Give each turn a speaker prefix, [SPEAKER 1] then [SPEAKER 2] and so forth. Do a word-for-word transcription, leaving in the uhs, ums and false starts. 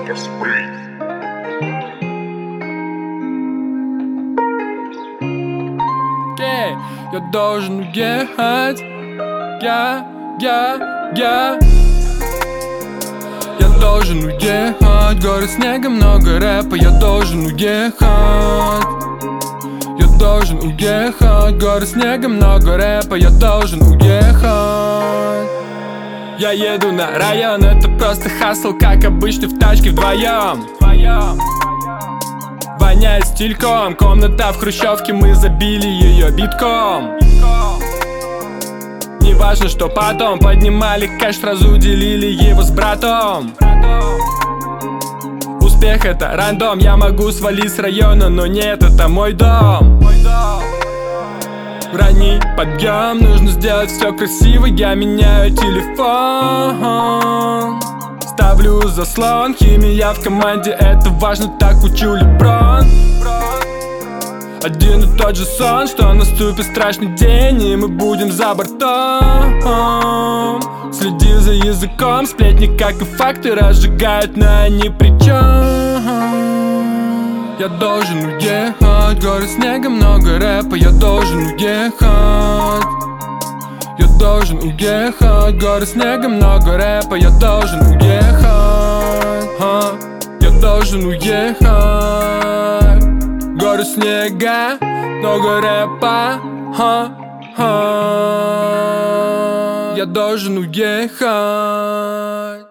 [SPEAKER 1] Okay, я должен уехать. Я, я, я Я должен уехать. Город снега, много рэпа. Я должен уехать. Я должен уехать. Город снега, много рэпа. Я должен уехать. Я еду на район, это просто хасл, как обычно в тачке вдвоем. Воняет стильком, комната в хрущевке, мы забили ее битком. Не важно, что потом поднимали кэш, сразу делили его с братом. Успех это рандом, я могу свалить с района, но нет, это мой дом. Ранний подъем, нужно сделать все красиво, я меняю телефон. Ставлю заслон, химия в команде, это важно, так учу Леброн. Один и тот же сон, что наступит страшный день, и мы будем за бортом. Следи за языком, сплетни, как и факты, разжигают на ни при чем. Я должен уехать, город снега, много рэпа. Я должен уехать. Я должен уехать, город снега, много рэпа. Я должен уехать. а, Я должен уехать. Город снега, много рэпа. а, а, Я должен уехать.